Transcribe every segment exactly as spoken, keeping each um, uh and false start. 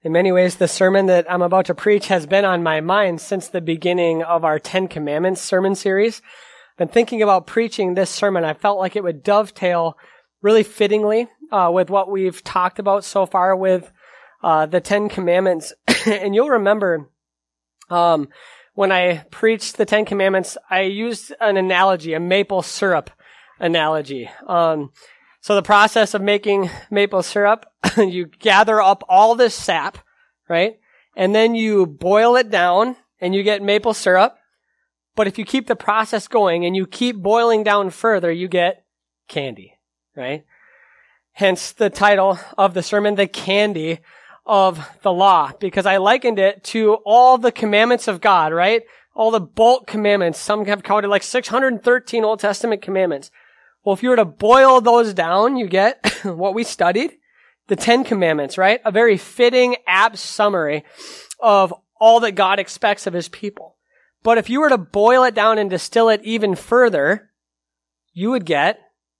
In many ways, the sermon that I'm about to preach has been on my mind since the beginning of our Ten Commandments sermon series. Been thinking about preaching this sermon. I felt like it would dovetail really fittingly uh, with what we've talked about so far with uh, the Ten Commandments. And you'll remember um, when I preached the Ten Commandments, I used an analogy, a maple syrup analogy. Um, so the process of making maple syrup, you gather up all this sap, right? And then you boil it down and you get maple syrup. But if you keep the process going and you keep boiling down further, you get candy, right? Hence the title of the sermon, The Candy of the Law, because I likened it to all the commandments of God, right? All the bulk commandments. Some have counted like six hundred thirteen Old Testament commandments. Well, if you were to boil those down, you get what we studied, the Ten Commandments, right? A very fitting, apt summary of all that God expects of his people. But if you were to boil it down and distill it even further, you would get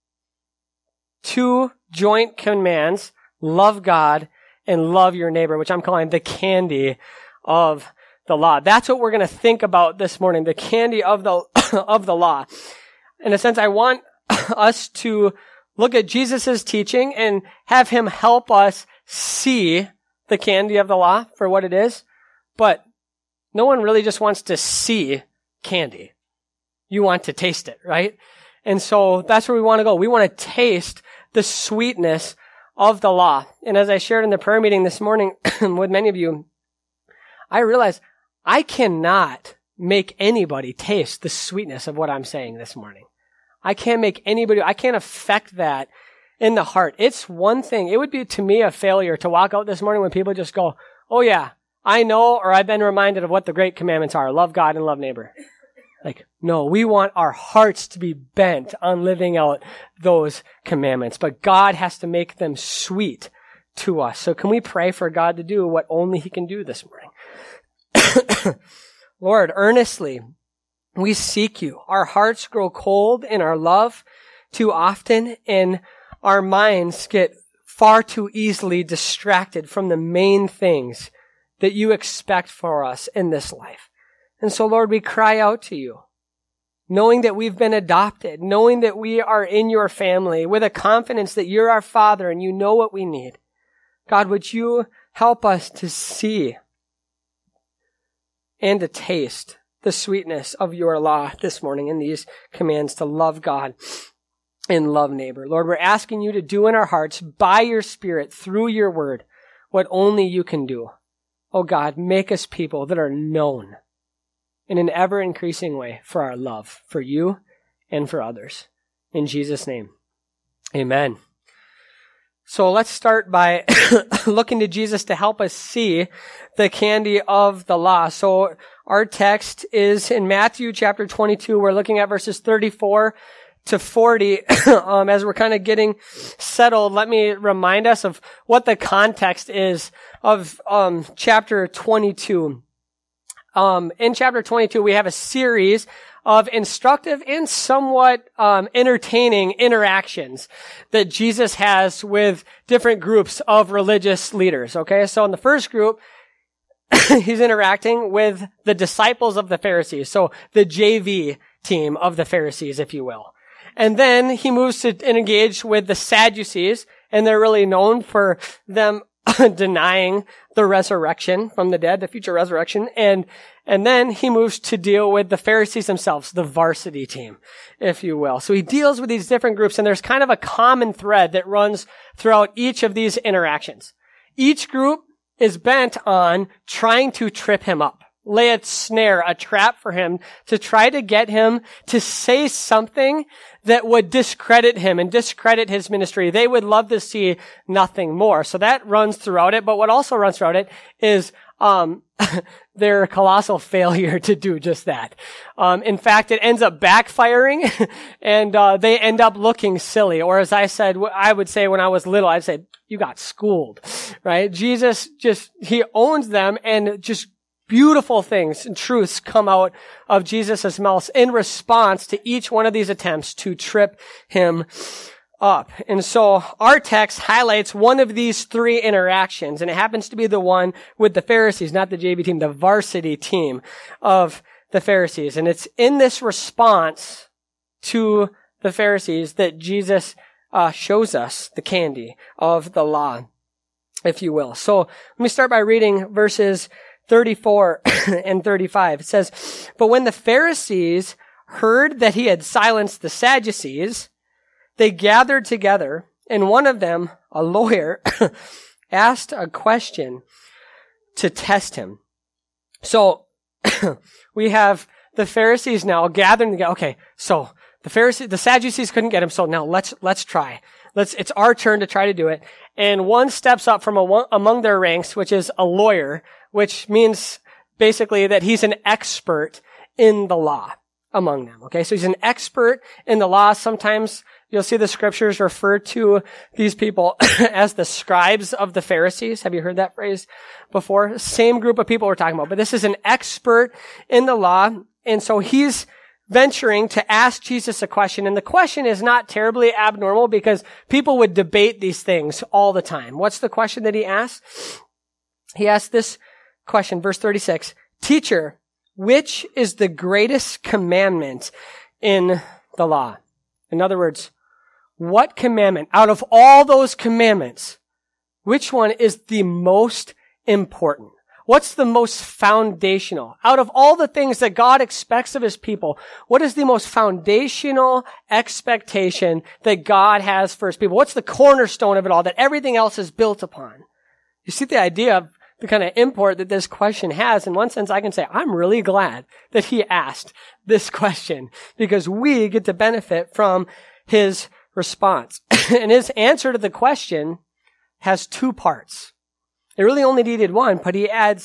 two joint commands, love God and love your neighbor, which I'm calling the candy of the law. That's what we're going to think about this morning, the candy of the of the law. In a sense, I want us to look at Jesus' teaching and have him help us see the candy of the law for what it is. But no one really just wants to see candy. You want to taste it, right? And so that's where we want to go. We want to taste the sweetness of the law. And as I shared in the prayer meeting this morning with many of you, I realized I cannot make anybody taste the sweetness of what I'm saying this morning. I can't make anybody, I can't affect that in the heart. It's one thing. It would be to me a failure to walk out this morning when people just go, oh yeah, I know, or I've been reminded of what the great commandments are. Love God and love neighbor. Like, no, we want our hearts to be bent on living out those commandments, but God has to make them sweet to us. So can we pray for God to do what only he can do this morning? Lord, earnestly, we seek you. Our hearts grow cold in our love too often, and our minds get far too easily distracted from the main things that you expect for us in this life. And so, Lord, we cry out to you, knowing that we've been adopted, knowing that we are in your family, with a confidence that you're our Father and you know what we need. God, would you help us to see and to taste the sweetness of your law this morning in these commands to love God and love neighbor. Lord, we're asking you to do in our hearts by your Spirit through your word what only you can do. Oh God, make us people that are known in an ever-increasing way for our love for you and for others. In Jesus' name, amen. So let's start by looking to Jesus to help us see the candy of the law. So our text is in Matthew chapter twenty-two. We're looking at verses thirty-four to forty. um, as we're kind of getting settled, let me remind us of what the context is of um, chapter twenty-two. Um, in chapter twenty-two, we have a series of instructive and somewhat um, entertaining interactions that Jesus has with different groups of religious leaders. Okay, so in the first group, he's interacting with the disciples of the Pharisees, so the J V team of the Pharisees, if you will. And then he moves to engage with the Sadducees, and they're really known for them denying the resurrection from the dead, the future resurrection. And and then he moves to deal with the Pharisees themselves, the varsity team, if you will. So he deals with these different groups, and there's kind of a common thread that runs throughout each of these interactions. Each group is bent on trying to trip him up, lay a snare, a trap for him to try to get him to say something that would discredit him and discredit his ministry. They would love to see nothing more. So that runs throughout it. But what also runs throughout it is um their colossal failure to do just that. Um in fact, it ends up backfiring and uh they end up looking silly. Or as I said, I would say when I was little, I'd say, you got schooled, right? Jesus just, he owns them, and just beautiful things and truths come out of Jesus' mouth in response to each one of these attempts to trip him up. And so our text highlights one of these three interactions, and it happens to be the one with the Pharisees, not the J V team, the varsity team of the Pharisees. And it's in this response to the Pharisees that Jesus uh, shows us the candy of the law, if you will. So let me start by reading verses thirty-four and thirty-five. It says, "But when the Pharisees heard that he had silenced the Sadducees, they gathered together, and one of them, a lawyer, asked a question to test him." So we have the Pharisees now gathering together. Okay, so the Pharisees, the Sadducees couldn't get him, so now let's let's try. Let's. It's our turn to try to do it. And one steps up from a, among their ranks, which is a lawyer, which means basically that he's an expert in the law among them. Okay, so he's an expert in the law. Sometimes you'll see the scriptures refer to these people as the scribes of the Pharisees. Have you heard that phrase before? Same group of people we're talking about, but this is an expert in the law. And so he's venturing to ask Jesus a question. And the question is not terribly abnormal because people would debate these things all the time. What's the question that he asks? He asks this question, verse thirty-six, "Teacher, which is the greatest commandment in the law?" In other words, what commandment out of all those commandments, which one is the most important? What's the most foundational? Out of all the things that God expects of his people, what is the most foundational expectation that God has for his people? What's the cornerstone of it all that everything else is built upon? You see the idea of the kind of import that this question has. In one sense, I can say, I'm really glad that he asked this question because we get to benefit from his response. And his answer to the question has two parts. It really only needed one, but he adds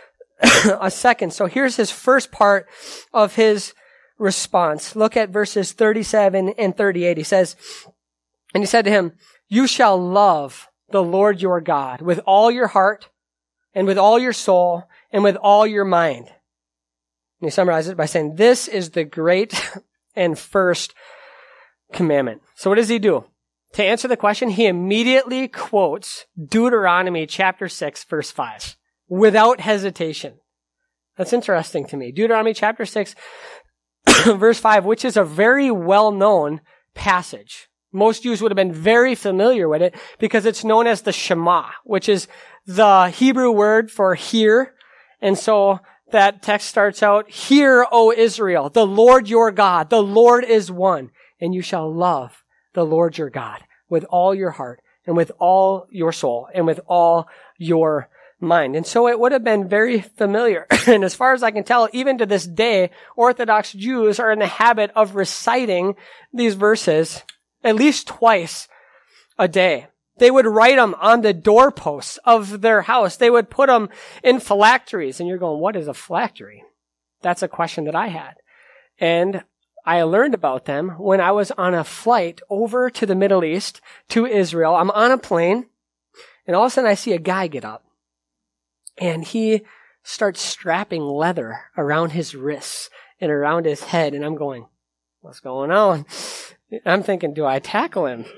a second. So here's his first part of his response. Look at verses thirty-seven and thirty-eight. He says, "And he said to him, 'You shall love the Lord your God with all your heart and with all your soul and with all your mind.'" And he summarizes it by saying, "This is the great and first commandment." So what does he do? To answer the question, he immediately quotes Deuteronomy chapter six, verse five, without hesitation. That's interesting to me. Deuteronomy chapter six, verse five, which is a very well-known passage. Most Jews would have been very familiar with it because it's known as the Shema, which is the Hebrew word for hear. And so that text starts out, "Hear, O Israel, the Lord your God, the Lord is one, and you shall love the Lord your God with all your heart and with all your soul and with all your mind." And so it would have been very familiar. And as far as I can tell, even to this day, Orthodox Jews are in the habit of reciting these verses at least twice a day. They would write them on the doorposts of their house. They would put them in phylacteries. And you're going, what is a phylactery? That's a question that I had. And I learned about them when I was on a flight over to the Middle East, to Israel. I'm on a plane, and all of a sudden I see a guy get up, and he starts strapping leather around his wrists and around his head, and I'm going, what's going on? I'm thinking, do I tackle him?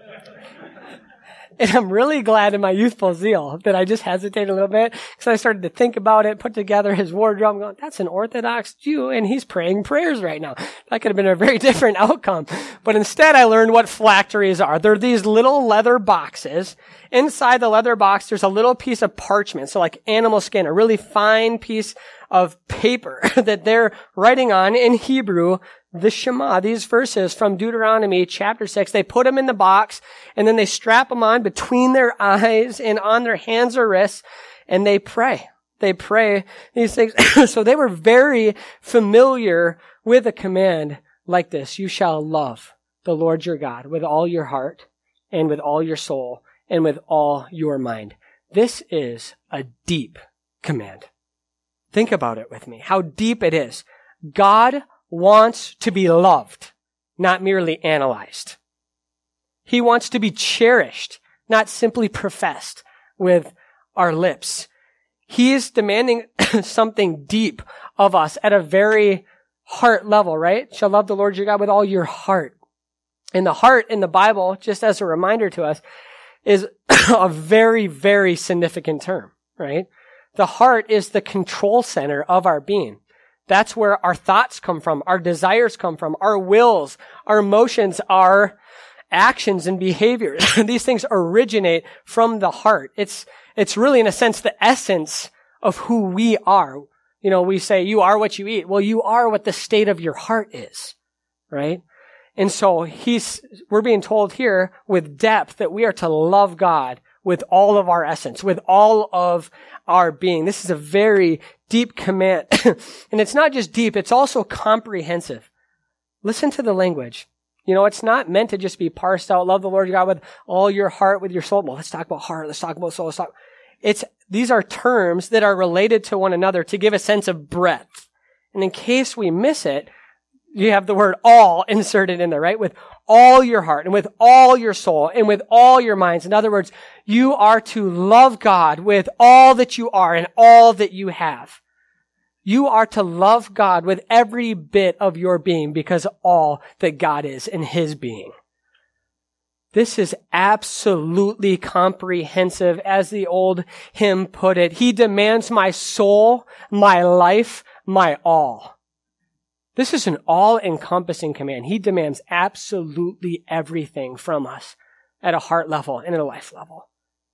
And I'm really glad in my youthful zeal that I just hesitated a little bit because I started to think about it, put together his wardrobe, going, that's an Orthodox Jew and he's praying prayers right now. That could have been a very different outcome. But instead I learned what phylacteries are. They're these little leather boxes. Inside the leather box, there's a little piece of parchment, so like animal skin, a really fine piece of paper that they're writing on in Hebrew, the Shema, these verses from Deuteronomy chapter six. They put them in the box and then they strap them on between their eyes and on their hands or wrists and they pray. They pray these things. So they were very familiar with a command like this. You shall love the Lord your God with all your heart and with all your soul and with all your mind. This is a deep command. Think about it with me, how deep it is. God wants to be loved, not merely analyzed. He wants to be cherished, not simply professed with our lips. He is demanding something deep of us at a very heart level, right? Shall love the Lord your God with all your heart And the heart in the Bible, just as a reminder to us, is a very, very significant term, right? The heart is the control center of our being. That's where our thoughts come from, our desires come from, our wills, our emotions, our actions and behaviors. These things originate from the heart. It's, it's really, in a sense, the essence of who we are. You know, we say, you are what you eat. Well, you are what the state of your heart is, right? And so he's, we're being told here with depth that we are to love God with all of our essence, with all of our being. This is a very deep command. And it's not just deep, it's also comprehensive. Listen to the language. You know, it's not meant to just be parsed out. Love the Lord your God with all your heart, with your soul. Well, let's talk about heart. Let's talk about soul. Let's talk. It's, these are terms that are related to one another to give a sense of breadth. And in case we miss it, you have the word all inserted in there, right? With all your heart and with all your soul and with all your minds. In other words, you are to love God with all that you are and all that you have. You are to love God with every bit of your being because of all that God is in his being. This is absolutely comprehensive, as the old hymn put it. He demands my soul, my life, my all. This is an all-encompassing command. He demands absolutely everything from us at a heart level and at a life level.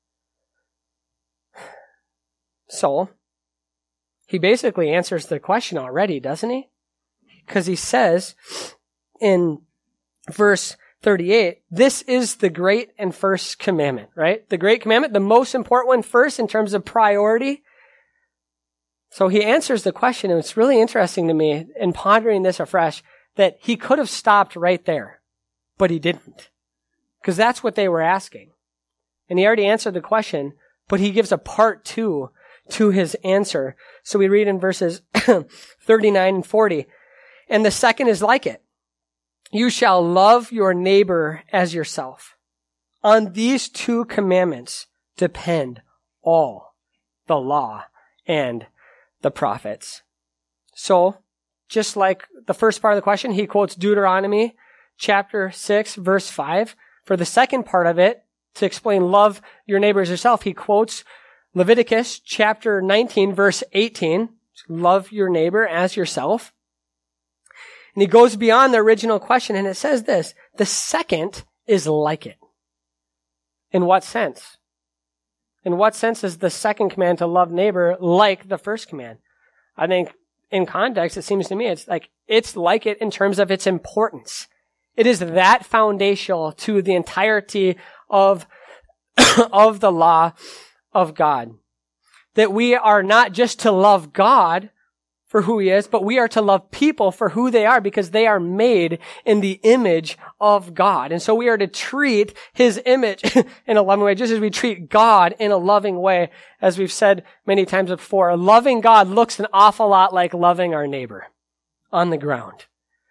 So, he basically answers the question already, doesn't he? Because he says in verse thirty-eight, this is the great and first commandment, right? The great commandment, the most important one first in terms of priority. So he answers the question, and it's really interesting to me in pondering this afresh that he could have stopped right there, but he didn't. Because that's what they were asking. And he already answered the question, but he gives a part two to his answer. So we read in verses thirty-nine and forty, and the second is like it. You shall love your neighbor as yourself. On these two commandments depend all the law and the prophets. So, just like the first part of the question, he quotes Deuteronomy chapter six, verse five. For the second part of it, to explain love your neighbor as yourself, he quotes Leviticus chapter nineteen, verse eighteen. Love your neighbor as yourself. And he goes beyond the original question, and it says this, the second is like it. In what sense? In what sense is the second command to love neighbor like the first command? I think in context, it seems to me it's like, it's like it in terms of its importance. It is that foundational to the entirety of, of the law of God. That we are not just to love God for who he is, but we are to love people for who they are because they are made in the image of God. And so we are to treat his image in a loving way, just as we treat God in a loving way. As we've said many times before, loving God looks an awful lot like loving our neighbor on the ground.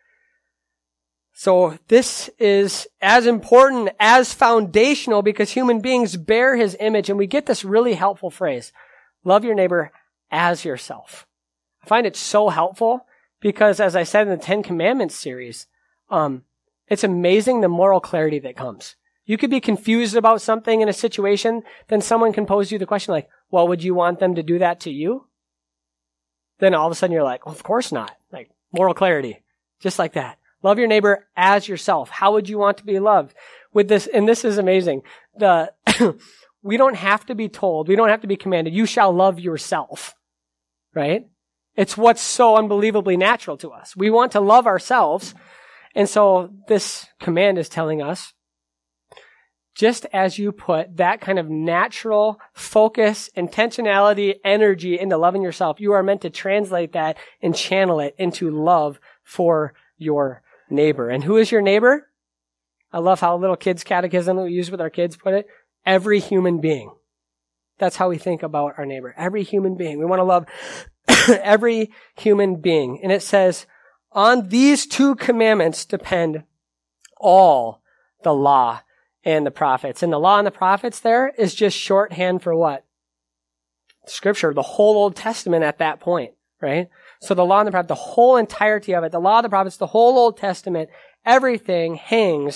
So this is as important, as foundational, because human beings bear his image. And we get this really helpful phrase, love your neighbor as yourself. I find it so helpful because, as I said in the Ten Commandments series, um, it's amazing the moral clarity that comes. You could be confused about something in a situation, then someone can pose you the question like, well, would you want them to do that to you? Then all of a sudden you're like, well, of course not. Like, moral clarity. Just like that. Love your neighbor as yourself. How would you want to be loved? With this, and this is amazing. The, we don't have to be told, we don't have to be commanded, you shall love yourself. Right? It's what's so unbelievably natural to us. We want to love ourselves. And so this command is telling us, just as you put that kind of natural focus, intentionality, energy into loving yourself, you are meant to translate that and channel it into love for your neighbor. And who is your neighbor? I love how little kids' catechism that we use with our kids put it. Every human being. That's how we think about our neighbor. Every human being. We want to love every human being. And it says, on these two commandments depend all the law and the prophets. And the law and the prophets there is just shorthand for what? Scripture, the whole Old Testament at that point, right? So the law and the prophets, the whole entirety of it, the law, the prophets, the whole Old Testament, everything hangs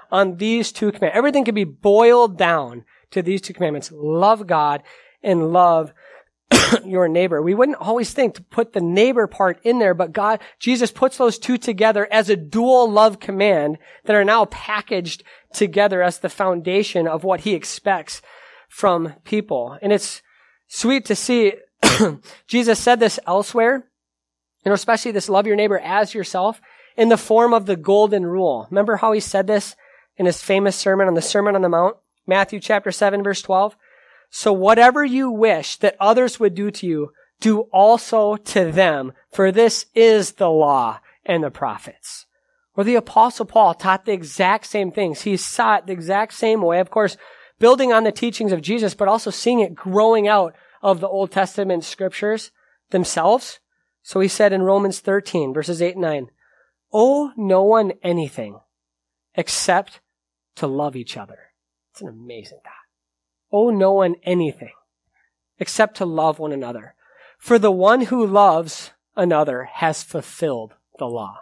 on these two commandments. Everything can be boiled down to these two commandments. Love God and love your neighbor. We wouldn't always think to put the neighbor part in there, but God, Jesus puts those two together as a dual love command that are now packaged together as the foundation of what he expects from people. And it's sweet to see Jesus said this elsewhere, you know, especially this love your neighbor as yourself in the form of the golden rule. Remember how he said this in his famous sermon on the Sermon on the Mount, Matthew chapter seven, verse twelve? So whatever you wish that others would do to you, do also to them, for this is the law and the prophets. Or the Apostle Paul taught the exact same things. He saw it the exact same way, of course, building on the teachings of Jesus, but also seeing it growing out of the Old Testament scriptures themselves. So he said in Romans thirteen, verses eight and nine, owe no one anything except to love each other. It's an amazing thought. Owe no one anything except to love one another. For the one who loves another has fulfilled the law.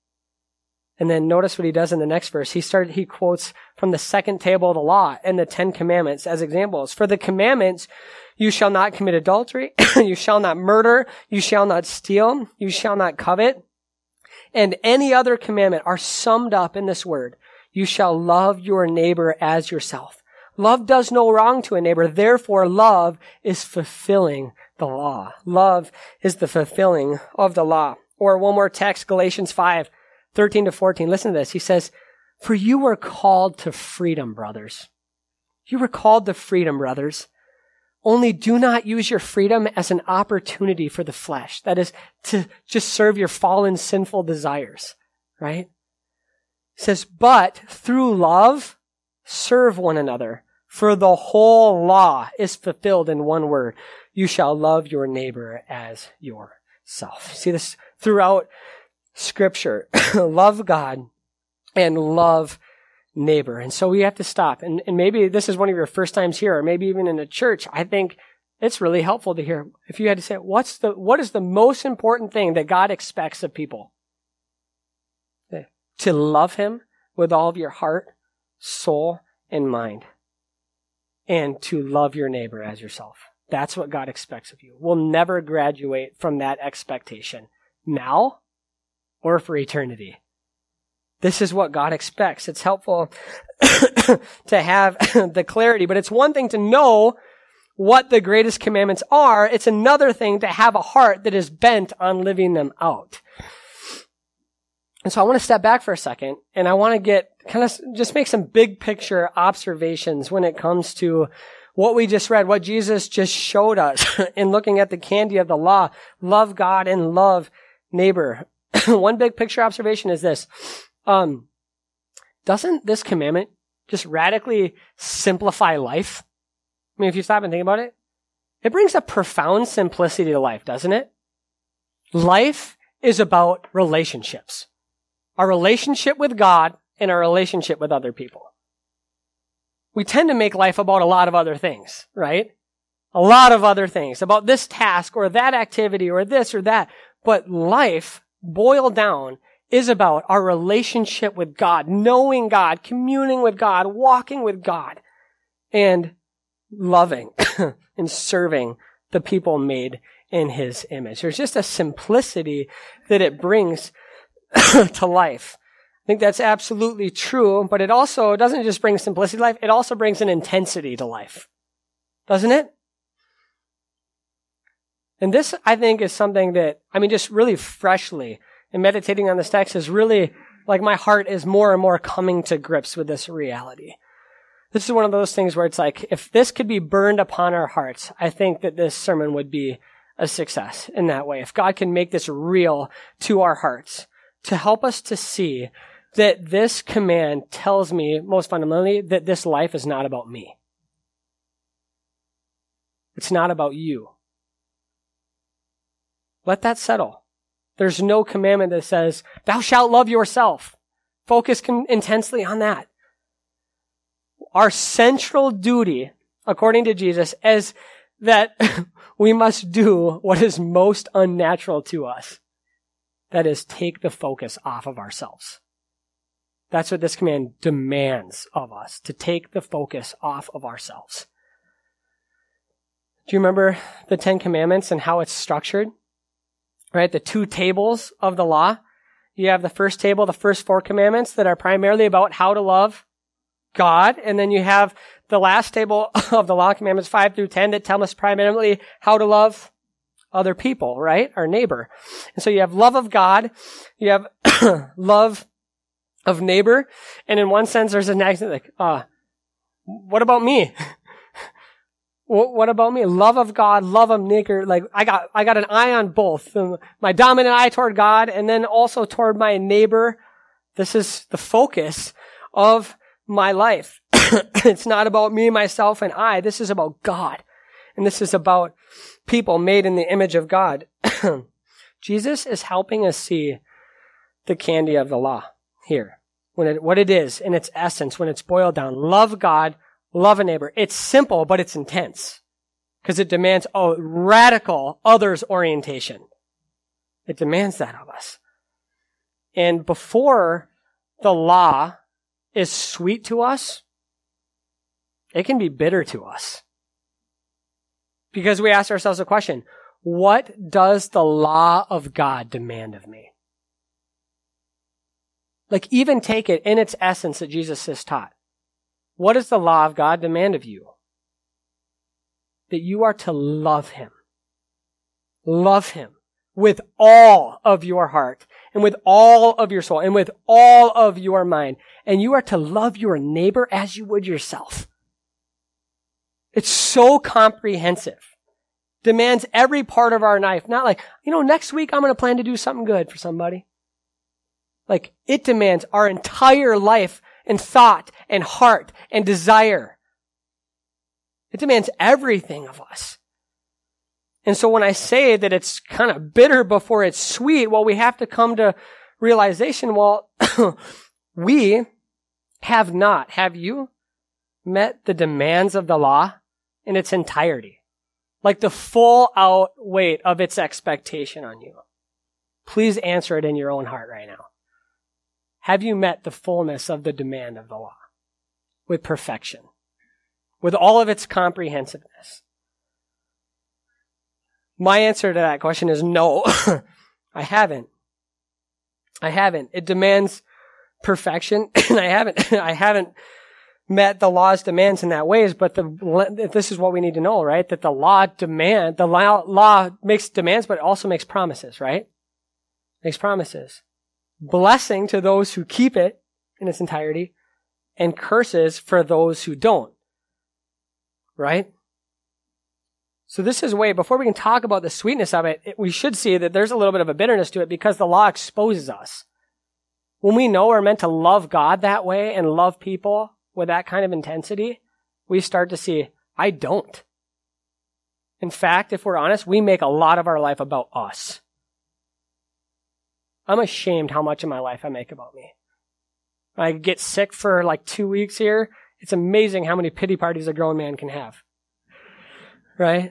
And then notice what he does in the next verse. He started, he quotes from the second table of the law and the Ten Commandments as examples. For the commandments, you shall not commit adultery, you shall not murder, you shall not steal, you shall not covet, and any other commandment are summed up in this word. You shall love your neighbor as yourself. Love does no wrong to a neighbor. Therefore, love is fulfilling the law. Love is the fulfilling of the law. Or one more text, Galatians five, thirteen to fourteen. Listen to this. He says, for you were called to freedom, brothers. You were called to freedom, brothers. Only do not use your freedom as an opportunity for the flesh. That is, to just serve your fallen, sinful desires, right? He says, but through love, serve one another, for the whole law is fulfilled in one word. You shall love your neighbor as yourself. See this throughout Scripture. Love God and love neighbor. And so we have to stop. And, and maybe this is one of your first times here, or maybe even in a church. I think it's really helpful to hear. If you had to say, what's the, what is the most important thing that God expects of people? To love him with all of your heart, soul, and mind. And to love your neighbor as yourself. That's what God expects of you. We'll never graduate from that expectation. Now or for eternity. This is what God expects. It's helpful to have the clarity, but it's one thing to know what the greatest commandments are. It's another thing to have a heart that is bent on living them out. And so I want to step back for a second, and I want to get kind of just make some big picture observations when it comes to what we just read, what Jesus just showed us in looking at the candy of the law. Love God and love neighbor. One big picture observation is this. Um, doesn't this commandment just radically simplify life? I mean, if you stop and think about it, it brings a profound simplicity to life, doesn't it? Life is about relationships. Our relationship with God and our relationship with other people. We tend to make life about a lot of other things, right? A lot of other things, about this task or that activity or this or that. But life, boiled down, is about our relationship with God, knowing God, communing with God, walking with God, and loving and serving the people made in his image. There's just a simplicity that it brings to life. I think that's absolutely true, but it also doesn't just bring simplicity to life, it also brings an intensity to life. Doesn't it? And this, I think, is something that, I mean, just really freshly, and meditating on this text is really, like, my heart is more and more coming to grips with this reality. This is one of those things where it's like, if this could be burned upon our hearts, I think that this sermon would be a success in that way. If God can make this real to our hearts, to help us to see that this command tells me, most fundamentally, that this life is not about me. It's not about you. Let that settle. There's no commandment that says, thou shalt love yourself. Focus con- intensely on that. Our central duty, according to Jesus, is that we must do what is most unnatural to us. That is, take the focus off of ourselves. That's what this command demands of us, to take the focus off of ourselves. Do you remember the Ten Commandments and how it's structured? Right? The two tables of the law. You have the first table, the first four commandments that are primarily about how to love God. And then you have the last table of the law, commandments five through ten, that tell us primarily how to love other people, right? Our neighbor. And so you have love of God. You have love of neighbor. And in one sense, there's an accent like, uh, what about me? What about me? Love of God, love of neighbor. Like I got, I got an eye on both. My dominant eye toward God and then also toward my neighbor. This is the focus of my life. It's not about me, myself, and I. This is about God. And this is about people made in the image of God. Jesus is helping us see the candy of the law here. When it, what it is in its essence, when it's boiled down. Love God, love a neighbor. It's simple, but it's intense. Because it demands a radical others orientation. It demands that of us. And before the law is sweet to us, it can be bitter to us. Because we ask ourselves a question, what does the law of God demand of me? Like even take it in its essence that Jesus has taught. What does the law of God demand of you? That you are to love him. Love him with all of your heart and with all of your soul and with all of your mind. And you are to love your neighbor as you would yourself. It's so comprehensive. Demands every part of our life. Not like, you know, next week I'm going to plan to do something good for somebody. Like, it demands our entire life and thought and heart and desire. It demands everything of us. And so when I say that it's kind of bitter before it's sweet, well, we have to come to realization, well, we have not, have you, met the demands of the law in its entirety? Like the full out weight of its expectation on you. Please answer it in your own heart right now. Have you met the fullness of the demand of the law with perfection, with all of its comprehensiveness? My answer to that question is no. I haven't. I haven't. It demands perfection, and I haven't. I haven't met the law's demands in that ways. But the this is what we need to know, right? That the law demand the law, law makes demands, but it also makes promises, right? Makes promises. Blessing to those who keep it in its entirety, and curses for those who don't. Right? So this is way, before we can talk about the sweetness of it, it, we should see that there's a little bit of a bitterness to it because the law exposes us. When we know we're meant to love God that way and love people with that kind of intensity, we start to see, I don't. In fact, if we're honest, we make a lot of our life about us. I'm ashamed how much of my life I make about me. I get sick for like two weeks here. It's amazing how many pity parties a grown man can have. Right?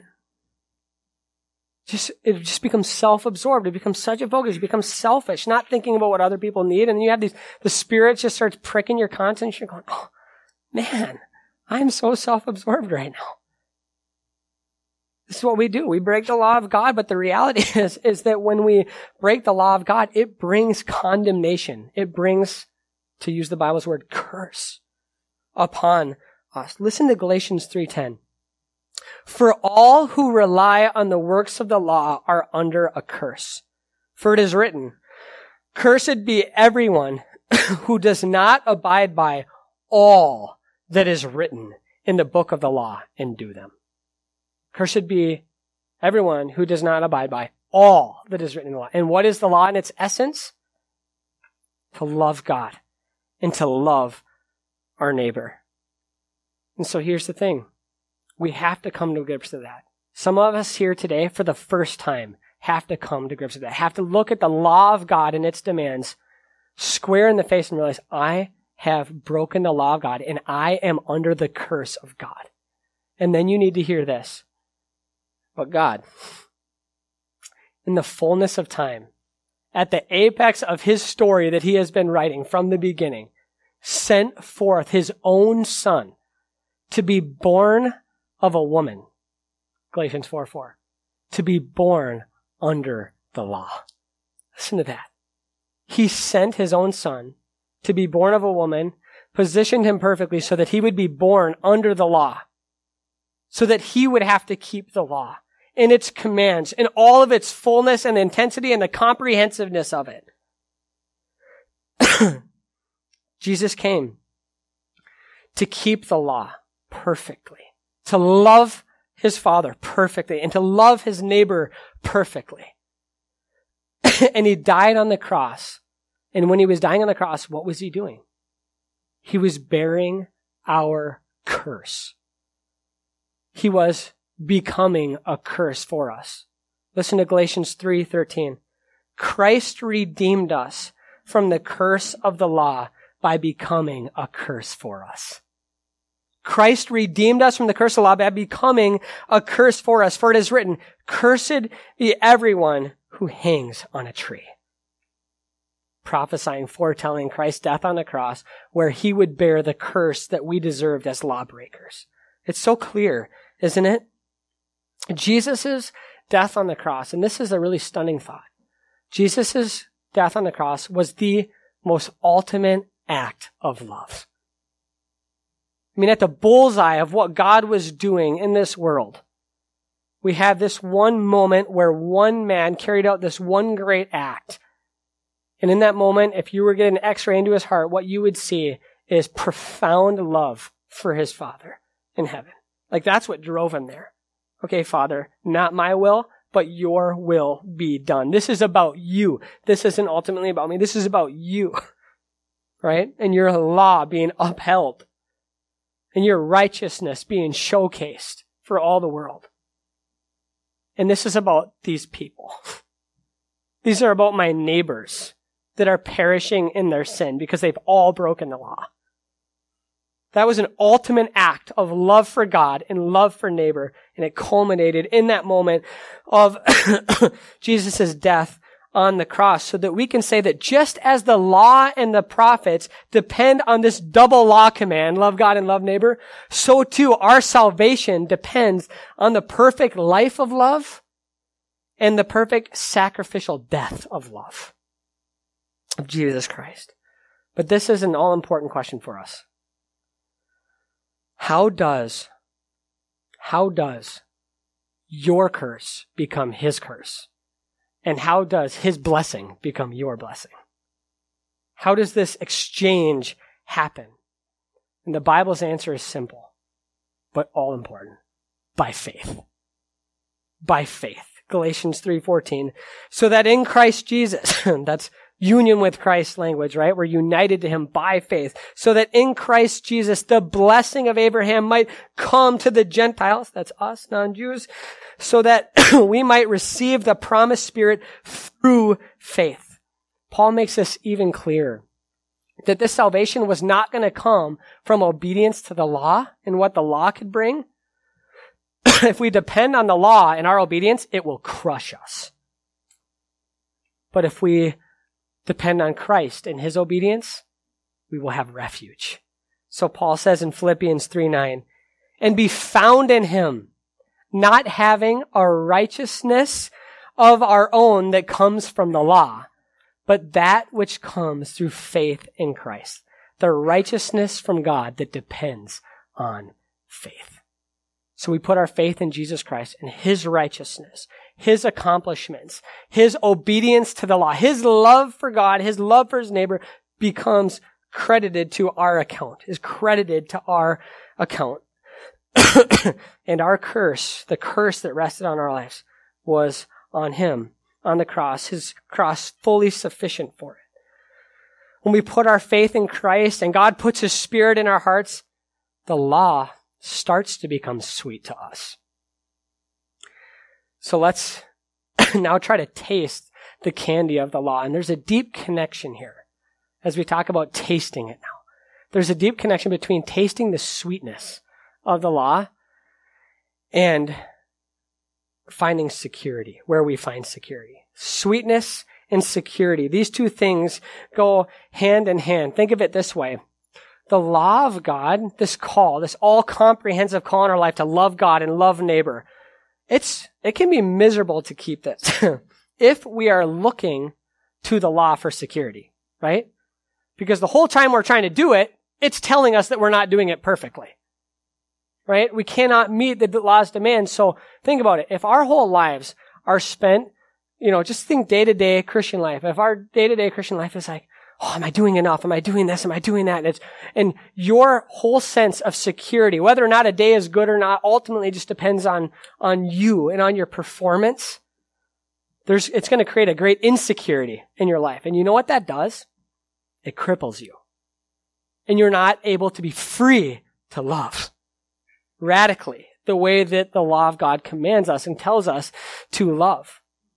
Just, it just becomes self-absorbed. It becomes such a focus. You become selfish, not thinking about what other people need. And then you have these, the Spirit just starts pricking your conscience. You're going, oh, man, I'm so self-absorbed right now. This is what we do. We break the law of God, but the reality is, is that when we break the law of God, it brings condemnation. It brings, to use the Bible's word, curse upon us. Listen to Galatians three ten. For all who rely on the works of the law are under a curse. For it is written, cursed be everyone who does not abide by all that is written in the book of the law and do them. Cursed be everyone who does not abide by all that is written in the law. And what is the law in its essence? To love God and to love our neighbor. And so here's the thing. We have to come to grips with that. Some of us here today, for the first time, have to come to grips with that. Have to look at the law of God and its demands square in the face and realize, I have broken the law of God and I am under the curse of God. And then you need to hear this. But God, in the fullness of time, at the apex of his story that he has been writing from the beginning, sent forth his own son to be born of a woman. Galatians four four. To be born under the law. Listen to that. He sent his own son to be born of a woman, positioned him perfectly so that he would be born under the law, so that he would have to keep the law in its commands, in all of its fullness and intensity and the comprehensiveness of it. Jesus came to keep the law perfectly, to love his Father perfectly, and to love his neighbor perfectly. And he died on the cross. And when he was dying on the cross, what was he doing? He was bearing our curse. He was becoming a curse for us. Listen to Galatians three thirteen. Christ redeemed us from the curse of the law by becoming a curse for us. Christ redeemed us from the curse of the law by becoming a curse for us. For it is written, cursed be everyone who hangs on a tree. Prophesying, foretelling Christ's death on the cross, where he would bear the curse that we deserved as lawbreakers. It's so clear, isn't it? Jesus' death on the cross, and this is a really stunning thought. Jesus' death on the cross was the most ultimate act of love. I mean, at the bullseye of what God was doing in this world, we have this one moment where one man carried out this one great act. And in that moment, if you were getting an x-ray into his heart, what you would see is profound love for his Father in heaven. Like, that's what drove him there. Okay, Father, not my will, but your will be done. This is about you. This isn't ultimately about me. This is about you, right? And your law being upheld and your righteousness being showcased for all the world. And this is about these people. These are about my neighbors that are perishing in their sin because they've all broken the law. That was an ultimate act of love for God and love for neighbor, and it culminated in that moment of Jesus' death on the cross, so that we can say that just as the law and the prophets depend on this double law command, love God and love neighbor, so too our salvation depends on the perfect life of love and the perfect sacrificial death of love of Jesus Christ. But this is an all-important question for us. How does, how does your curse become his curse? And how does his blessing become your blessing? How does this exchange happen? And the Bible's answer is simple, but all important. By faith. By faith. Galatians three fourteen. So that in Christ Jesus, that's union with Christ language, right? We're united to him by faith. So that in Christ Jesus, the blessing of Abraham might come to the Gentiles, that's us, non-Jews, so that we might receive the promised Spirit through faith. Paul makes this even clearer, that this salvation was not going to come from obedience to the law and what the law could bring. If we depend on the law and our obedience, it will crush us. But if we depend on Christ and his obedience, we will have refuge. So Paul says in Philippians three nine, and be found in him, not having a righteousness of our own that comes from the law, but that which comes through faith in Christ, the righteousness from God that depends on faith. So we put our faith in Jesus Christ and his righteousness, his accomplishments, his obedience to the law, his love for God, his love for his neighbor becomes credited to our account, is credited to our account. And our curse, the curse that rested on our lives, was on him, on the cross, his cross fully sufficient for it. When we put our faith in Christ and God puts his Spirit in our hearts, the law starts to become sweet to us. So let's now try to taste the candy of the law. And there's a deep connection here as we talk about tasting it now. There's a deep connection between tasting the sweetness of the law and finding security, where we find security. Sweetness and security. These two things go hand in hand. Think of it this way. the law of God, this call, this all-comprehensive call in our life to love God and love neighbor, it's it can be miserable to keep this if we are looking to the law for security, right? Because the whole time we're trying to do it, it's telling us that we're not doing it perfectly, right? We cannot meet the law's demands. So think about it. If our whole lives are spent, you know, just think day-to-day Christian life. If our day-to-day Christian life is like, oh, am I doing enough? Am I doing this? Am I doing that? And, it's, and your whole sense of security, whether or not a day is good or not, ultimately just depends on, on you and on your performance. There's, it's going to create a great insecurity in your life. And you know what that does? It cripples you. And you're not able to be free to love radically the way that the law of God commands us and tells us to love.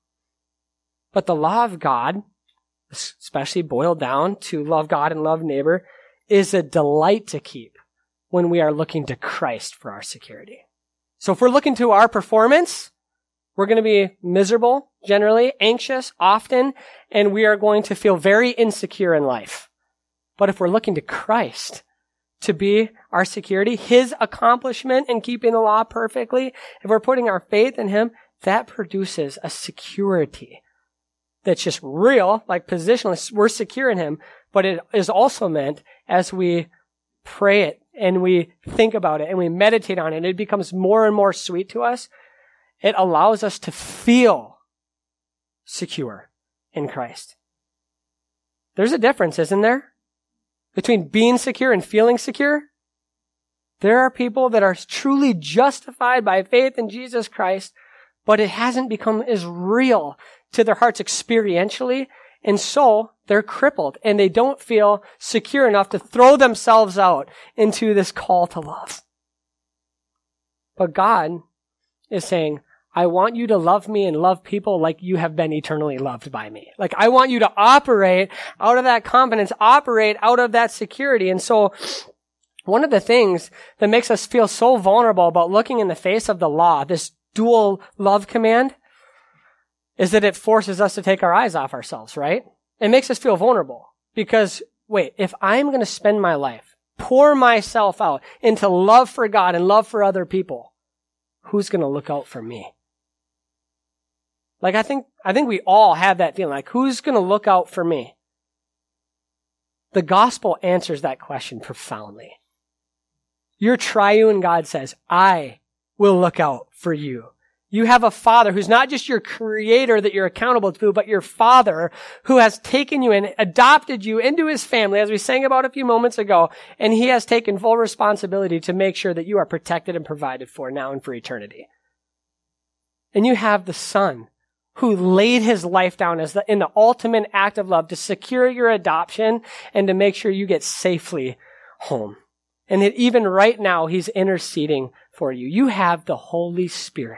But the law of God, especially boiled down to love God and love neighbor, is a delight to keep when we are looking to Christ for our security. So if we're looking to our performance, we're going to be miserable, generally, anxious, often, and we are going to feel very insecure in life. But if we're looking to Christ to be our security, His accomplishment in keeping the law perfectly, if we're putting our faith in Him, that produces a security that's just real, like positionless. We're secure in Him, but it is also meant as we pray it and we think about it and we meditate on it, and it becomes more and more sweet to us. It allows us to feel secure in Christ. There's a difference, isn't there? Between being secure and feeling secure. There are people that are truly justified by faith in Jesus Christ, but it hasn't become as real to their hearts experientially, and so they're crippled and they don't feel secure enough to throw themselves out into this call to love. But God is saying, I want you to love me and love people like you have been eternally loved by me. Like, I want you to operate out of that confidence, operate out of that security. And so one of the things that makes us feel so vulnerable about looking in the face of the law, this dual love command, is that it forces us to take our eyes off ourselves, right? It makes us feel vulnerable because, wait, if I'm going to spend my life, pour myself out into love for God and love for other people, who's going to look out for me? Like, I think, I think we all have that feeling, like, who's going to look out for me? The gospel answers that question profoundly. Your triune God says, I will look out for you. You have a Father who's not just your creator that you're accountable to, but your Father who has taken you and adopted you into His family, as we sang about a few moments ago, and He has taken full responsibility to make sure that you are protected and provided for now and for eternity. And you have the Son who laid His life down as the, in the ultimate act of love to secure your adoption and to make sure you get safely home. And that even right now, He's interceding for you. You have the Holy Spirit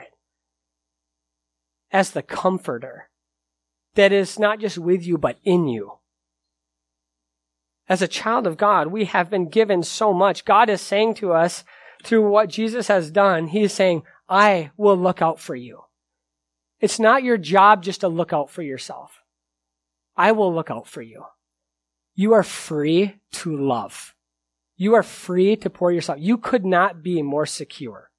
as the comforter that is not just with you, but in you. As a child of God, we have been given so much. God is saying to us through what Jesus has done, He is saying, I will look out for you. It's not your job just to look out for yourself. I will look out for you. You are free to love. You are free to pour yourself. You could not be more secure.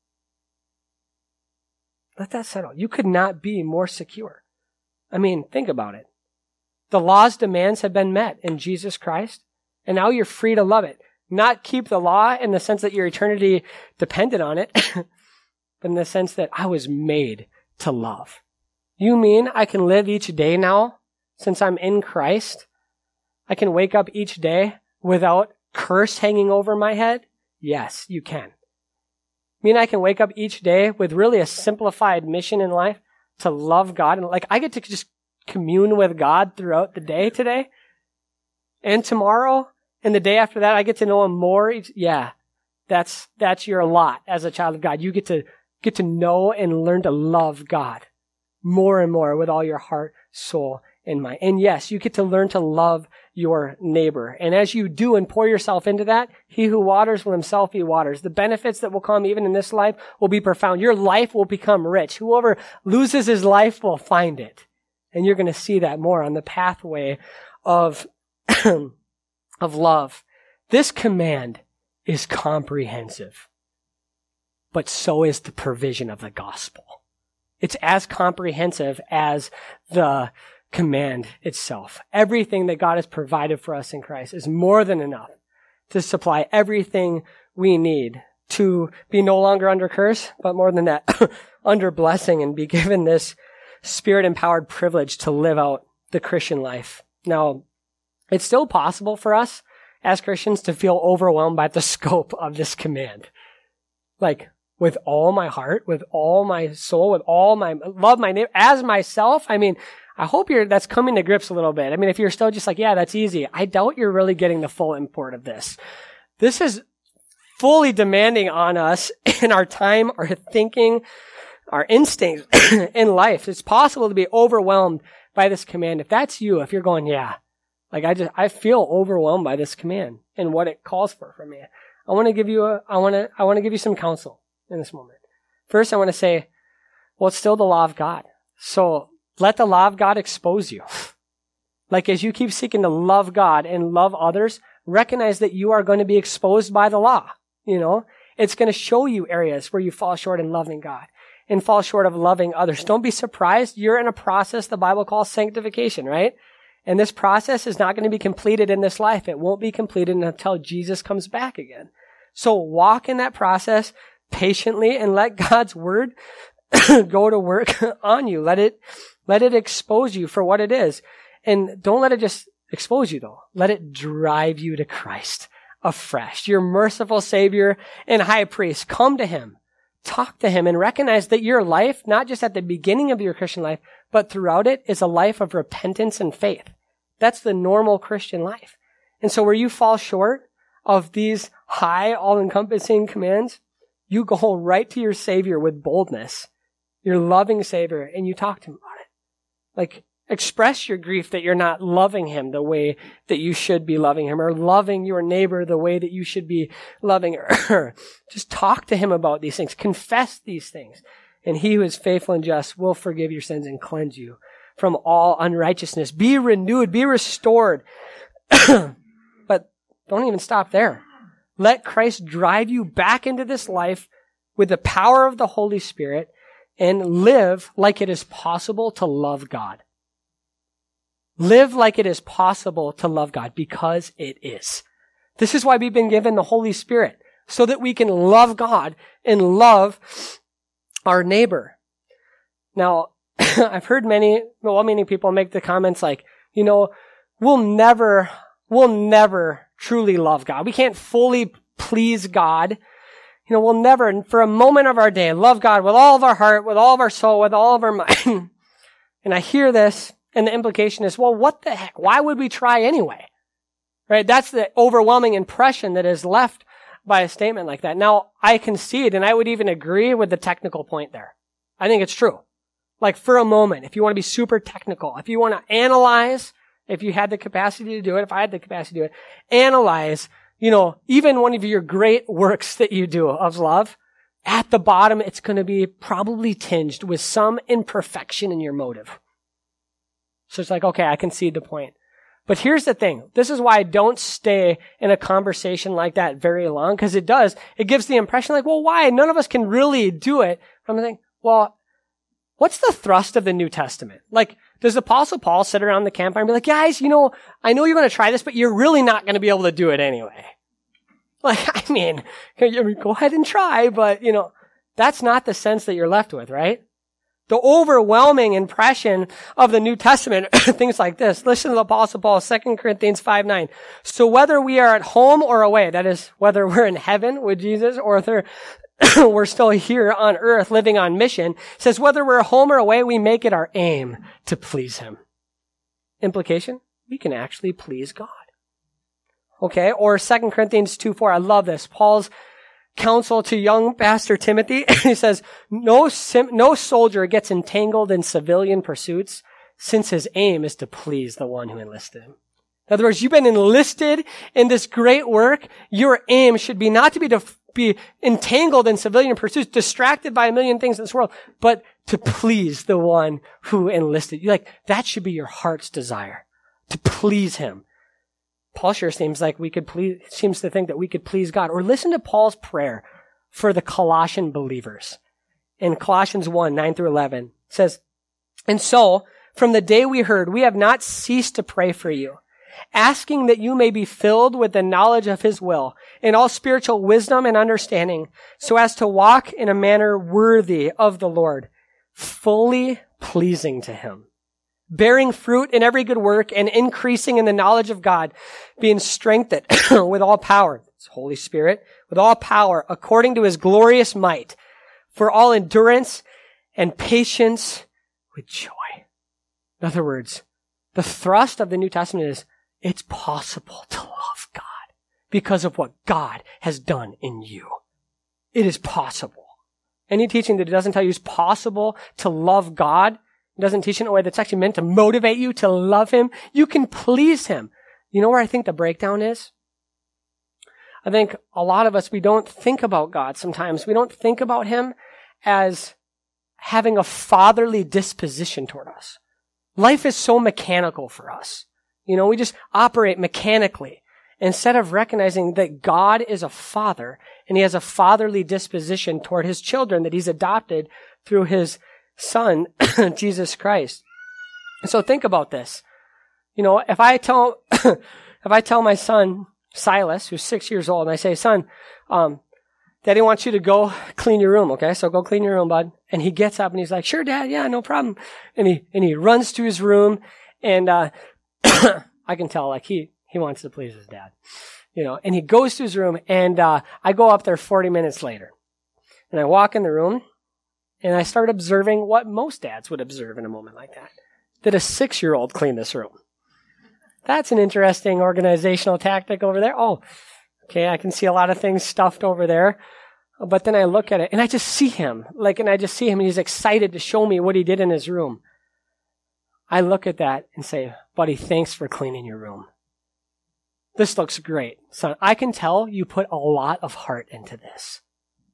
Let that settle. You could not be more secure. I mean, think about it. The law's demands have been met in Jesus Christ, and now you're free to love it. Not keep the law in the sense that your eternity depended on it, but in the sense that I was made to love. You mean I can live each day now, since I'm in Christ? I can wake up each day without curse hanging over my head? Yes, you can. Mean I can wake up each day with really a simplified mission in life to love God, and like I get to just commune with God throughout the day today, and tomorrow, and the day after that, I get to know Him more. Yeah, that's that's your lot as a child of God. You get to get to know and learn to love God more and more with all your heart, soul, and mind. And yes, you get to learn to love your neighbor. And as you do and pour yourself into that, he who waters will himself be waters. The benefits that will come even in this life will be profound. Your life will become rich. Whoever loses his life will find it. And you're going to see that more on the pathway of, of love This command is comprehensive, but so is the provision of the gospel. It's as comprehensive as the command itself. Everything that God has provided for us in Christ is more than enough to supply everything we need to be no longer under curse, but more than that, under blessing, and be given this Spirit-empowered privilege to live out the Christian life. Now, it's still possible for us as Christians to feel overwhelmed by the scope of this command. Like, with all my heart, with all my soul, with all my love, my neighbor as myself. I mean, I hope you're, that's coming to grips a little bit. I mean, if you're still just like, yeah, that's easy, I doubt you're really getting the full import of this. This is fully demanding on us in our time, our thinking, our instincts in life. It's possible to be overwhelmed by this command. If that's you, if you're going, yeah, like I just, I feel overwhelmed by this command and what it calls for from me. I want to give you a, I want to, I want to give you some counsel in this moment. First, I want to say, well, it's still the law of God. So let the law of God expose you. Like as you keep seeking to love God and love others, recognize that you are going to be exposed by the law. You know, it's going to show you areas where you fall short in loving God and fall short of loving others. Don't be surprised. You're in a process the Bible calls sanctification, right? And this process is not going to be completed in this life. It won't be completed until Jesus comes back again. So walk in that process patiently and let God's word go to work on you. Let it, let it expose you for what it is. And don't let it just expose you though. Let it drive you to Christ afresh. Your merciful Savior and High Priest. Come to Him. Talk to Him and recognize that your life, not just at the beginning of your Christian life, but throughout it, is a life of repentance and faith. That's the normal Christian life. And so where you fall short of these high, all-encompassing commands, you go right to your Savior with boldness, your loving Savior, and you talk to Him about it. Like, express your grief that you're not loving Him the way that you should be loving Him, or loving your neighbor the way that you should be loving her. Just talk to Him about these things. Confess these things. And He who is faithful and just will forgive your sins and cleanse you from all unrighteousness. Be renewed, be restored. But don't even stop there. Let Christ drive you back into this life with the power of the Holy Spirit and live like it is possible to love God. Live like it is possible to love God, because it is. This is why we've been given the Holy Spirit, so that we can love God and love our neighbor. Now, I've heard many, well, many people make the comments like, you know, we'll never, we'll never truly love God. We can't fully please God. You know, we'll never, for a moment of our day, love God with all of our heart, with all of our soul, with all of our mind. And I hear this, and the implication is, well, what the heck? Why would we try anyway? Right? That's the overwhelming impression that is left by a statement like that. Now, I concede, and I would even agree with the technical point there. I think it's true. Like for a moment, if you want to be super technical, if you want to analyze, if you had the capacity to do it, if I had the capacity to do it, analyze, you know, even one of your great works that you do of love, at the bottom, it's going to be probably tinged with some imperfection in your motive. So it's like, okay, I concede the point. But here's the thing. This is why I don't stay in a conversation like that very long, because it does. It gives the impression like, well, why? None of us can really do it. I'm thinking, well, what's the thrust of the New Testament? Like, does the Apostle Paul sit around the campfire and be like, guys, you know, I know you're going to try this, but you're really not going to be able to do it anyway. Like, I mean, go ahead and try, but, you know, that's not the sense that you're left with, right? The overwhelming impression of the New Testament, things like this. Listen to the Apostle Paul, Second Corinthians five nine. So whether we are at home or away, that is, whether we're in heaven with Jesus or if we're still here on earth living on mission, says whether we're home or away, we make it our aim to please Him. Implication? We can actually please God. Okay? Or Second Corinthians two four. I love this. Paul's counsel to young Pastor Timothy. He says, no, sim- no soldier gets entangled in civilian pursuits, since his aim is to please the one who enlisted him. In other words, you've been enlisted in this great work. Your aim should be not to be to be entangled in civilian pursuits, distracted by a million things in this world, but to please the one who enlisted you. Like, that should be your heart's desire, to please Him. Paul sure seems like we could please, seems to think that we could please God. Or listen to Paul's prayer for the Colossian believers. In Colossians one, nine through eleven, it says, "And so, from the day we heard, we have not ceased to pray for you, asking that you may be filled with the knowledge of his will, in all spiritual wisdom and understanding, so as to walk in a manner worthy of the Lord, fully pleasing to him, bearing fruit in every good work and increasing in the knowledge of God, being strengthened with all power," it's Holy Spirit, "with all power according to his glorious might, for all endurance and patience with joy." In other words, the thrust of the New Testament is it's possible to love God because of what God has done in you. It is possible. Any teaching that doesn't tell you it's possible to love God, doesn't teach in a way that's actually meant to motivate you to love him, you can please him. You know where I think the breakdown is? I think a lot of us, we don't think about God sometimes. We don't think about him as having a fatherly disposition toward us. Life is so mechanical for us. You know, we just operate mechanically instead of recognizing that God is a father and he has a fatherly disposition toward his children that he's adopted through his son, Jesus Christ. So think about this. You know, if I tell, if I tell my son, Silas, who's six years old, and I say, "Son, um, Daddy wants you to go clean your room, okay? So go clean your room, bud." And he gets up and he's like, "Sure, Dad, yeah, no problem." And he, and he runs to his room and, uh, I can tell like he, he wants to please his dad, you know, and he goes to his room and, uh, I go up there forty minutes later and I walk in the room and I start observing what most dads would observe in a moment like that. Did a six-year-old clean this room? That's an interesting organizational tactic over there. Oh, okay, I can see a lot of things stuffed over there. But then I look at it and I just see him, like, and I just see him and he's excited to show me what he did in his room. I look at that and say, "Buddy, thanks for cleaning your room. This looks great. Son, I can tell you put a lot of heart into this."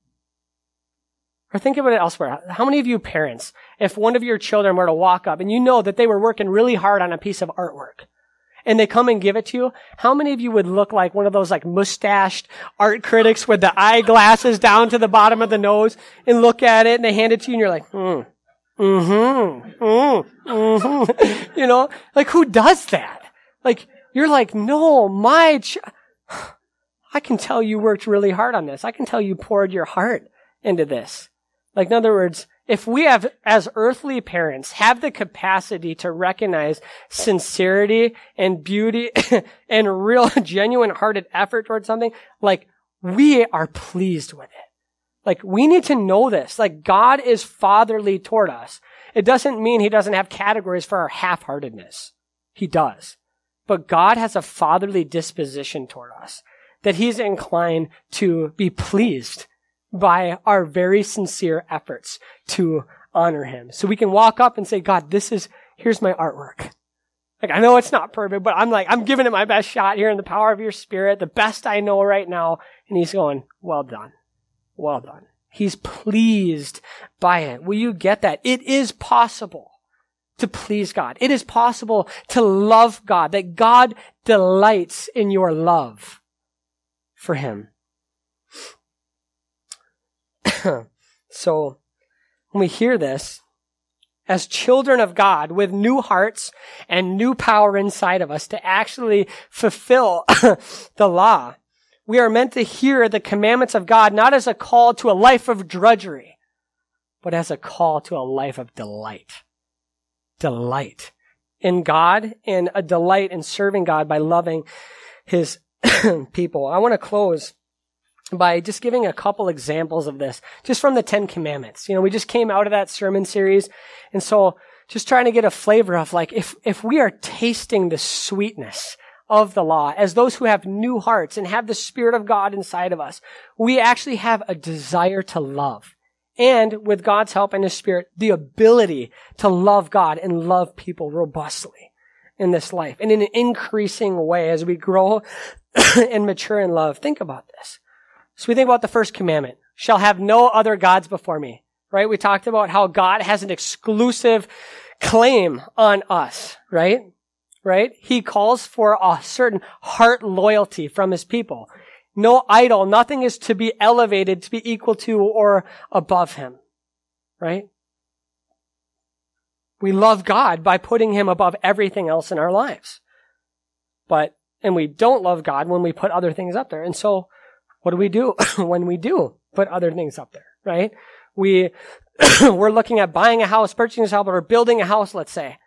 Or think about it elsewhere. How many of you parents, if one of your children were to walk up and you know that they were working really hard on a piece of artwork and they come and give it to you, how many of you would look like one of those like mustached art critics with the eyeglasses down to the bottom of the nose and look at it and they hand it to you and you're like, hmm, mm-hmm, mm, mm-hmm. You know, like who does that? Like, you're like, no, my, ch- I can tell you worked really hard on this. I can tell you poured your heart into this. Like, in other words, if we have, as earthly parents, have the capacity to recognize sincerity and beauty and real genuine hearted effort towards something, like, we are pleased with it. Like, we need to know this. Like, God is fatherly toward us. It doesn't mean he doesn't have categories for our half-heartedness. He does. But God has a fatherly disposition toward us, that he's inclined to be pleased by our very sincere efforts to honor him. So we can walk up and say, "God, this is, here's my artwork. Like, I know it's not perfect, but I'm like, I'm giving it my best shot here in the power of your Spirit, the best I know right now." And he's going, "Well done. Well done." He's pleased by it. Will you get that? It is possible to please God. It is possible to love God, that God delights in your love for him. So when we hear this, as children of God with new hearts and new power inside of us to actually fulfill the law, we are meant to hear the commandments of God not as a call to a life of drudgery, but as a call to a life of delight. Delight in God and a delight in serving God by loving his people. I want to close by just giving a couple examples of this, just from the Ten Commandments. You know, we just came out of that sermon series, and so just trying to get a flavor of, like, if, if we are tasting the sweetness of the law as those who have new hearts and have the Spirit of God inside of us, we actually have a desire to love. And with God's help and his Spirit, the ability to love God and love people robustly in this life and in an increasing way as we grow and mature in love. Think about this. So we think about the first commandment, shall have no other gods before me, right? We talked about how God has an exclusive claim on us, right? right? He calls for a certain heart loyalty from his people. No idol, nothing is to be elevated to be equal to or above him, right? We love God by putting him above everything else in our lives. But, and we don't love God when we put other things up there. And so, what do we do when we do put other things up there, right? We, we're looking at buying a house, purchasing a house, or building a house, let's say.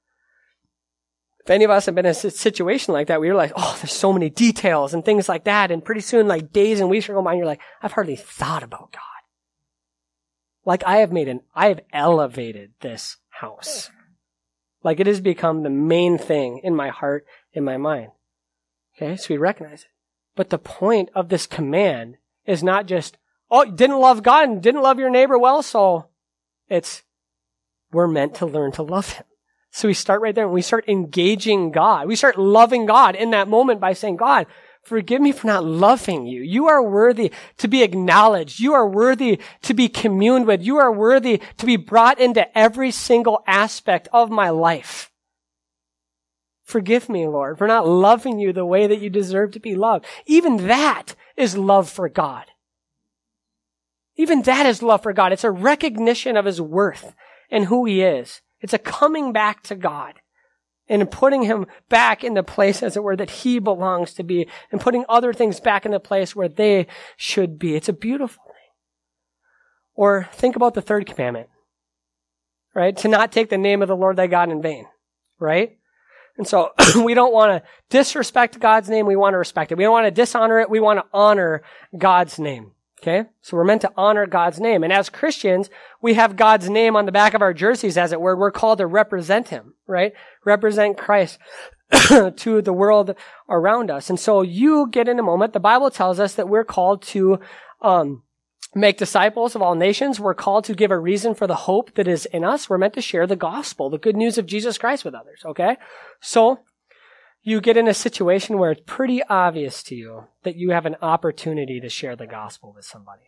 If any of us have been in a situation like that, we realize, oh, there's so many details and things like that. And pretty soon, like days and weeks are going by, and you're like, I've hardly thought about God. Like I have made an, I have elevated this house. Like it has become the main thing in my heart, in my mind. Okay, so we recognize it. But the point of this command is not just, oh, you didn't love God and didn't love your neighbor well, so it's, we're meant to learn to love him. So we start right there and we start engaging God. We start loving God in that moment by saying, God, forgive me for not loving you. You are worthy to be acknowledged. You are worthy to be communed with. You are worthy to be brought into every single aspect of my life. Forgive me, Lord, for not loving you the way that you deserve to be loved. Even that is love for God. Even that is love for God. It's a recognition of his worth and who he is. It's a coming back to God and putting him back in the place, as it were, that he belongs to be, and putting other things back in the place where they should be. It's a beautiful thing. Or think about the third commandment, right? To not take the name of the Lord thy God in vain, right? And so we don't want to disrespect God's name. We want to respect it. We don't want to dishonor it. We want to honor God's name. Okay? So we're meant to honor God's name. And as Christians, we have God's name on the back of our jerseys, as it were. We're called to represent him, right? Represent Christ to the world around us. And so you get in a moment, the Bible tells us that we're called to um, make disciples of all nations. We're called to give a reason for the hope that is in us. We're meant to share the gospel, the good news of Jesus Christ with others, okay? So you get in a situation where it's pretty obvious to you that you have an opportunity to share the gospel with somebody.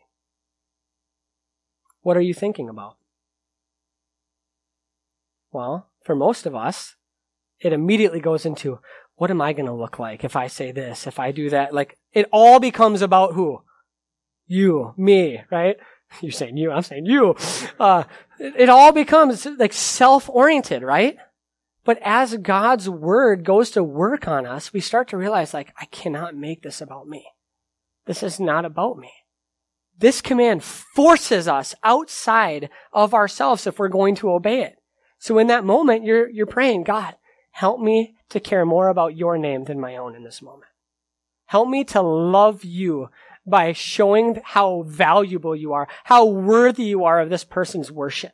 What are you thinking about? Well, for most of us, it immediately goes into, what am I going to look like if I say this, if I do that? Like, it all becomes about who? You, me, right? You're saying you, I'm saying you. Uh, it, it all becomes like self-oriented, right? But as God's word goes to work on us, we start to realize, like, I cannot make this about me. This is not about me. This command forces us outside of ourselves if we're going to obey it. So in that moment, you're, you're praying, God, help me to care more about your name than my own in this moment. Help me to love you by showing how valuable you are, how worthy you are of this person's worship.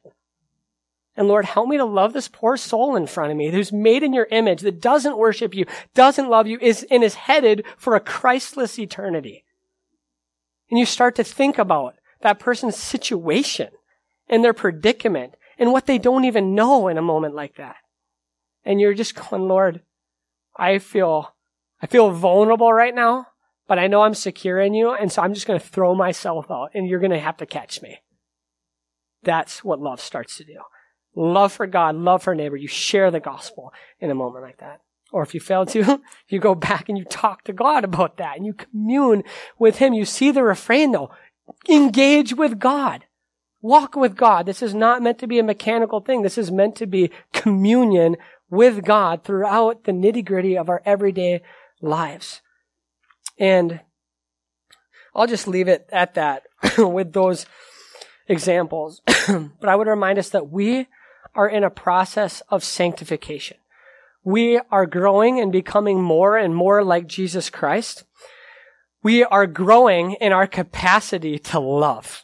And Lord, help me to love this poor soul in front of me who's made in your image, that doesn't worship you, doesn't love you, is and is headed for a Christless eternity. And you start to think about that person's situation and their predicament and what they don't even know in a moment like that. And you're just going, Lord, I feel, I feel vulnerable right now, but I know I'm secure in you, and so I'm just going to throw myself out, and you're going to have to catch me. That's what love starts to do. Love for God, love for neighbor. You share the gospel in a moment like that. Or if you fail to, you go back and you talk to God about that and you commune with him. You see the refrain though. Engage with God. Walk with God. This is not meant to be a mechanical thing. This is meant to be communion with God throughout the nitty-gritty of our everyday lives. And I'll just leave it at that with those examples. But I would remind us that we are in a process of sanctification. We are growing and becoming more and more like Jesus Christ. We are growing in our capacity to love.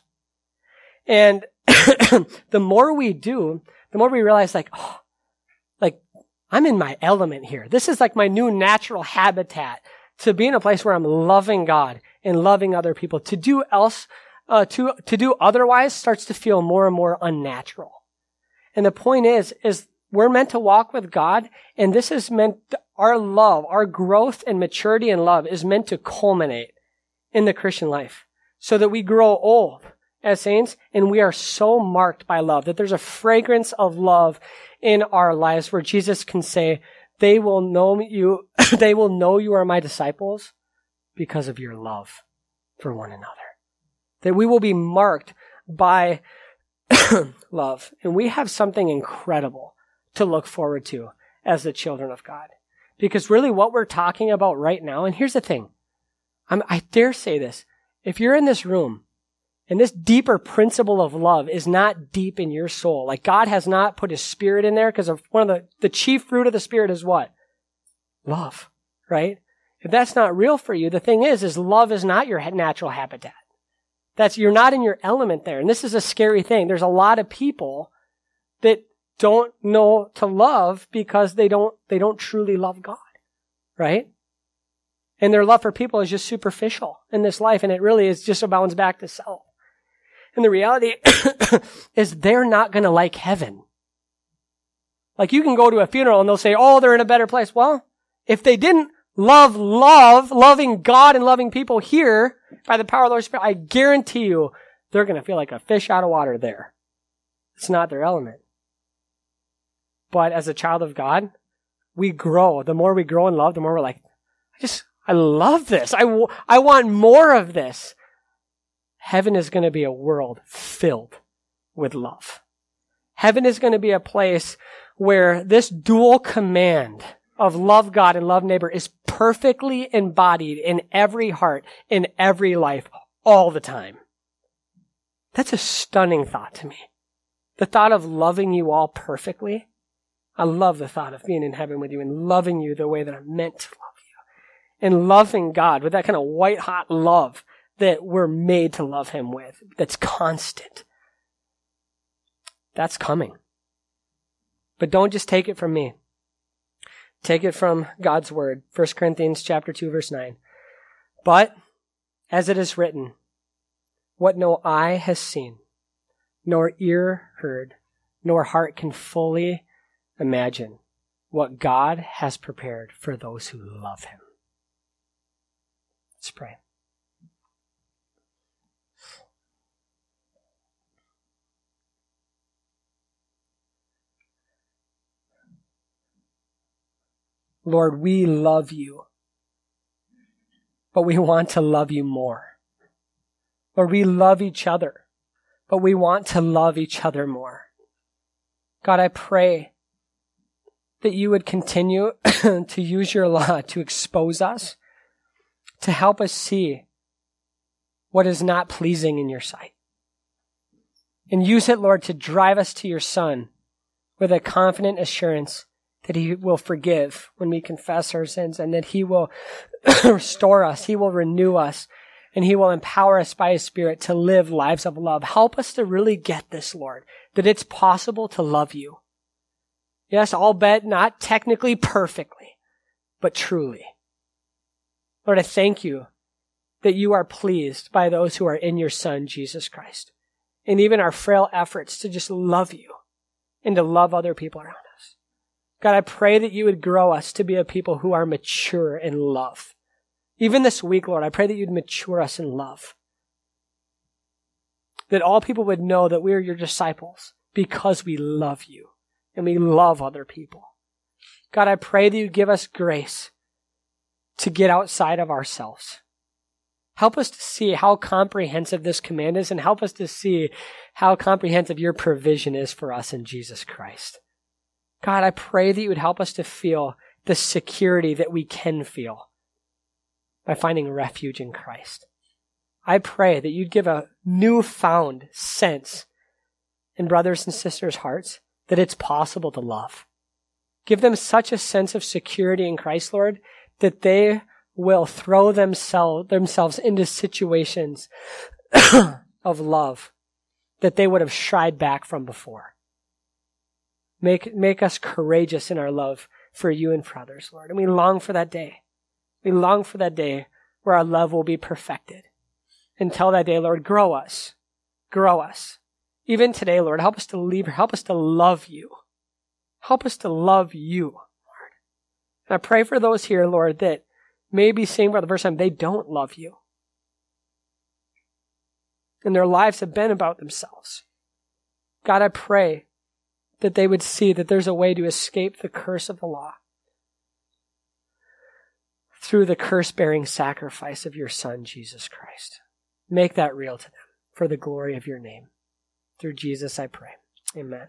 And the more we do, the more we realize like, oh, like I'm in my element here. This is like my new natural habitat to be in a place where I'm loving God and loving other people. To do else, uh, to, to do otherwise starts to feel more and more unnatural. And the point is, is we're meant to walk with God, and this is meant, our love, our growth and maturity in love is meant to culminate in the Christian life so that we grow old as saints and we are so marked by love that there's a fragrance of love in our lives where Jesus can say, they will know you, they will know you are my disciples because of your love for one another. That we will be marked by love. And we have something incredible to look forward to as the children of God. Because really what we're talking about right now, and here's the thing, I'm, I dare say this, if you're in this room and this deeper principle of love is not deep in your soul, like God has not put his spirit in there, because of one of the, the chief fruit of the spirit is what? Love, right? If that's not real for you, the thing is, is love is not your natural habitat. That's, you're not in your element there. And this is a scary thing. There's a lot of people that don't know to love because they don't, they don't truly love God, right? And their love for people is just superficial in this life, and it really is just bounds back to self. And the reality is they're not going to like heaven. Like you can go to a funeral and they'll say, oh, they're in a better place. Well, if they didn't love love, loving God and loving people here by the power of the Holy Spirit, I guarantee you they're going to feel like a fish out of water there. It's not their element. But as a child of God, we grow. The more we grow in love, the more we're like, I just, I love this. I, w- I want more of this. Heaven is going to be a world filled with love. Heaven is going to be a place where this dual command of love God and love neighbor is perfectly embodied in every heart, in every life, all the time. That's a stunning thought to me. The thought of loving you all perfectly. I love the thought of being in heaven with you and loving you the way that I'm meant to love you. And loving God with that kind of white hot love that we're made to love him with. That's constant. That's coming. But don't just take it from me. Take it from God's word. First Corinthians chapter two, verse nine. But as it is written, what no eye has seen, nor ear heard, nor heart can fully imagine what God has prepared for those who love him. Let's pray. Lord, we love you, but we want to love you more. Lord, we love each other, but we want to love each other more. God, I pray that you would continue to use your law to expose us, to help us see what is not pleasing in your sight. And use it, Lord, to drive us to your Son with a confident assurance that he will forgive when we confess our sins, and that he will restore us, he will renew us, and he will empower us by his Spirit to live lives of love. Help us to really get this, Lord, that it's possible to love you. Yes, I'll bet not technically perfectly, but truly. Lord, I thank you that you are pleased by those who are in your Son, Jesus Christ. And even our frail efforts to just love you and to love other people around us. God, I pray that you would grow us to be a people who are mature in love. Even this week, Lord, I pray that you'd mature us in love. That all people would know that we are your disciples because we love you and we love other people. God, I pray that you'd give us grace to get outside of ourselves. Help us to see how comprehensive this command is, and help us to see how comprehensive your provision is for us in Jesus Christ. God, I pray that you would help us to feel the security that we can feel by finding refuge in Christ. I pray that you'd give a newfound sense in brothers and sisters' hearts that it's possible to love. Give them such a sense of security in Christ, Lord, that they will throw themselves, themselves into situations of love that they would have shied back from before. Make, make us courageous in our love for you and for others, Lord. And we long for that day. We long for that day where our love will be perfected. Until that day, Lord, grow us. Grow us. Even today, Lord, help us to leave, help us to love you. Help us to love you, Lord. And I pray for those here, Lord, that may be saying for the first time they don't love you. And their lives have been about themselves. God, I pray that they would see that there's a way to escape the curse of the law. through the curse-bearing sacrifice of your Son, Jesus Christ. Make that real to them for the glory of your name. Through Jesus, I pray. Amen.